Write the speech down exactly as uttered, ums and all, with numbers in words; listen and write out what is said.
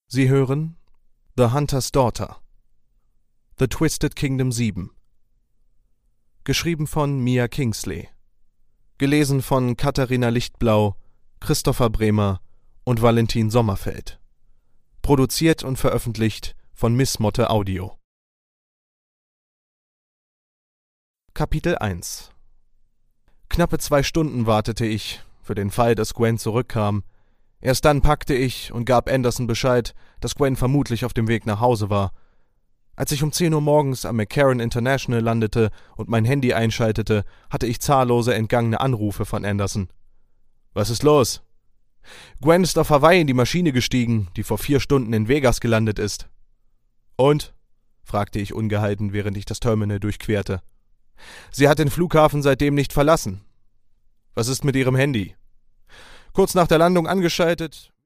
Sie hören The Hunter's Daughter, The Twisted Kingdom sieben. Geschrieben von Mia Kingsley. Gelesen von Katharina Lichtblau, Christopher Bremer und Valentin Sommerfeld. Produziert und veröffentlicht von Miss Motte Audio. Kapitel eins. Knappe zwei Stunden wartete ich, für den Fall, dass Gwen zurückkam. Erst dann packte ich und gab Anderson Bescheid, dass Gwen vermutlich auf dem Weg nach Hause war. Als ich um zehn Uhr morgens am McCarran International landete und mein Handy einschaltete, hatte ich zahllose entgangene Anrufe von Anderson. »Was ist los?« »Gwen ist auf Hawaii in die Maschine gestiegen, die vor vier Stunden in Vegas gelandet ist.« »Und?« fragte ich ungehalten, während ich das Terminal durchquerte. »Sie hat den Flughafen seitdem nicht verlassen.« »Was ist mit Ihrem Handy?« »Kurz nach der Landung angeschaltet,